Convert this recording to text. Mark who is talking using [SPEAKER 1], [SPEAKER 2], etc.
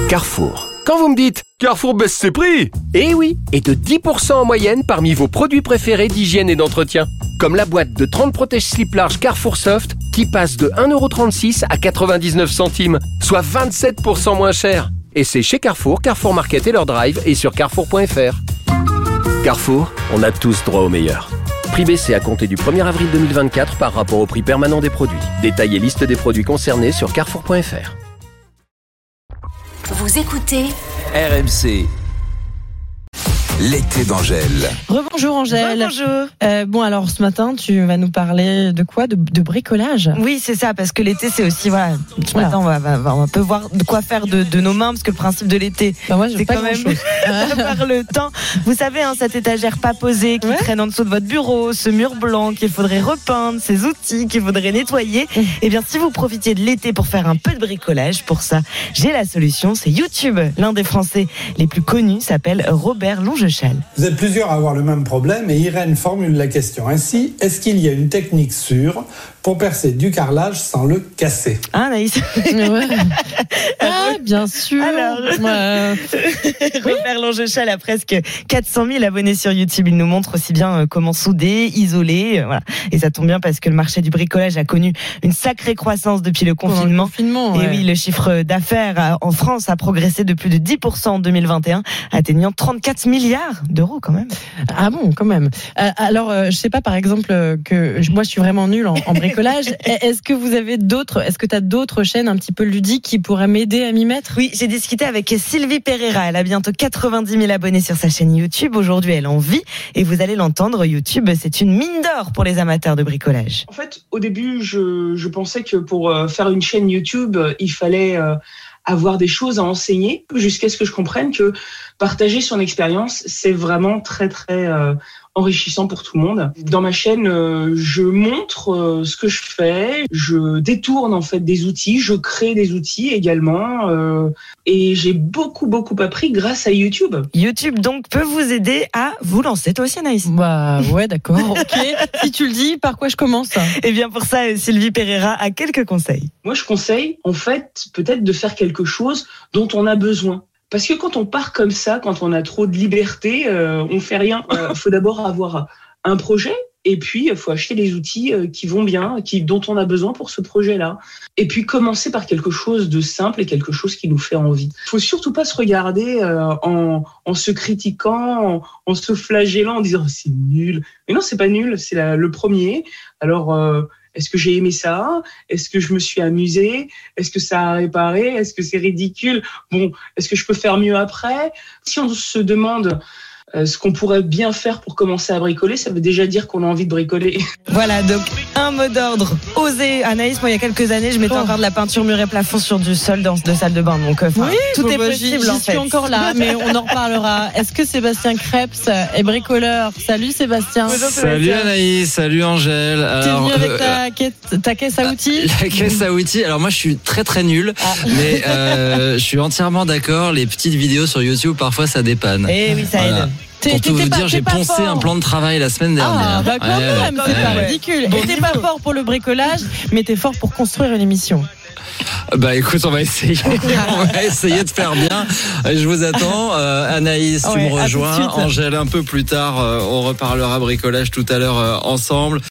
[SPEAKER 1] Carrefour. Quand vous me dites « Carrefour baisse ses prix !» Eh oui, et de 10% en moyenne parmi vos produits préférés d'hygiène et d'entretien. Comme la boîte de 30 protège-slip large Carrefour Soft qui passe de 1,36€ à 99 centimes, soit 27% moins cher. Et c'est chez Carrefour, Carrefour Market et leur drive et sur carrefour.fr. Carrefour, on a tous droit au meilleur. Prix baissé à compter du 1er avril 2024 par rapport au prix permanent des produits. Détail et liste des produits concernés sur carrefour.fr.
[SPEAKER 2] Vous écoutez
[SPEAKER 3] RMC. L'été d'Angèle.
[SPEAKER 4] Rebonjour Angèle.
[SPEAKER 5] Bonjour.
[SPEAKER 4] Bon alors ce matin tu vas nous parler de quoi, de bricolage.
[SPEAKER 5] Oui c'est ça, parce que l'été c'est aussi ce matin on va un peu voir de quoi faire de nos mains, parce que le principe de l'été
[SPEAKER 4] moi,
[SPEAKER 5] c'est quand même avoir le temps. Vous savez cette étagère pas posée qui traîne en dessous de votre bureau, ce mur blanc qu'il faudrait repeindre, ces outils qu'il faudrait nettoyer. Et bien si vous profitiez de l'été pour faire un peu de bricolage, pour ça j'ai la solution, c'est YouTube. L'un des Français les plus connus s'appelle Robert Longechal.
[SPEAKER 6] Vous êtes plusieurs à avoir le même problème et Irène formule la question ainsi: est-ce qu'il y a une technique sûre pour percer du carrelage sans le casser?
[SPEAKER 5] Naïs.
[SPEAKER 4] Bien sûr.
[SPEAKER 5] Alors, Robert Longechal a presque 400 000 abonnés sur YouTube. Il nous montre aussi bien comment souder, isoler, voilà. Et ça tombe bien parce que le marché du bricolage a connu une sacrée croissance depuis le confinement. Et oui, le chiffre d'affaires en France a progressé de plus de 10% en 2021, atteignant 34 milliards d'euros quand même.
[SPEAKER 4] Ah bon, quand même. Alors, je sais pas, par exemple, que moi je suis vraiment nulle en bricolage. Est-ce que tu as d'autres chaînes un petit peu ludiques qui pourraient m'aider à m'y mettre?
[SPEAKER 5] Oui, j'ai discuté avec Sylvie Pereira. Elle a bientôt 90 000 abonnés sur sa chaîne YouTube. Aujourd'hui, elle en vit et vous allez l'entendre. YouTube, c'est une mine d'or pour les amateurs de bricolage.
[SPEAKER 7] En fait, au début, je pensais que pour faire une chaîne YouTube, il fallait avoir des choses à enseigner, jusqu'à ce que je comprenne que partager son expérience, c'est vraiment très très enrichissant pour tout le monde. Dans ma chaîne, je montre ce que je fais, je détourne en fait des outils, je crée des outils également, et j'ai beaucoup appris grâce à YouTube.
[SPEAKER 5] YouTube donc peut vous aider à vous lancer, toi aussi Anaïs.
[SPEAKER 4] Bah ouais, d'accord, ok. Si tu le dis, par quoi je commence?
[SPEAKER 5] Eh bien pour ça, Sylvie Pereira a quelques conseils.
[SPEAKER 7] Moi je conseille en fait peut-être de faire quelque chose dont on a besoin. Parce que quand on part comme ça, quand on a trop de liberté, on fait rien. Faut d'abord avoir un projet, et puis il faut acheter les outils qui vont bien, dont on a besoin pour ce projet-là. Et puis commencer par quelque chose de simple et quelque chose qui nous fait envie. Faut surtout pas se regarder en se critiquant, en se flagellant, en disant c'est nul. Mais non, c'est pas nul, c'est le premier. Alors est-ce que j'ai aimé ça? Est-ce que je me suis amusée? Est-ce que ça a réparé? Est-ce que c'est ridicule? Bon, est-ce que je peux faire mieux après? Si on se demande ce qu'on pourrait bien faire pour commencer à bricoler, ça veut déjà dire qu'on a envie de bricoler.
[SPEAKER 5] Voilà, donc un mot d'ordre. Oser. Anaïs, moi il y a quelques années, je mettais encore de la peinture mur et plafond sur du sol de salle de bain. Donc tout est possible en fait.
[SPEAKER 4] Je suis encore là, mais on en reparlera. Est-ce que Sébastien Krebs est bricoleur? Salut Sébastien.
[SPEAKER 8] Salut Anaïs, salut Angèle.
[SPEAKER 4] T'es venu avec ta caisse à outils?
[SPEAKER 8] La caisse à outils. Alors moi je suis très très nul, mais je suis entièrement d'accord. Les petites vidéos sur YouTube parfois ça dépanne.
[SPEAKER 5] Eh oui, ça aide.
[SPEAKER 8] Pour tout vous dire, j'ai poncé un plan de travail la semaine dernière.
[SPEAKER 4] Quand même, c'est pas ridicule. Et t'es pas fort pour le bricolage, mais t'es fort pour construire une émission.
[SPEAKER 8] Bah écoute, on va essayer. On va essayer de faire bien. Je vous attends. Anaïs, tu me rejoins. Angèle, un peu plus tard, on reparlera bricolage tout à l'heure ensemble.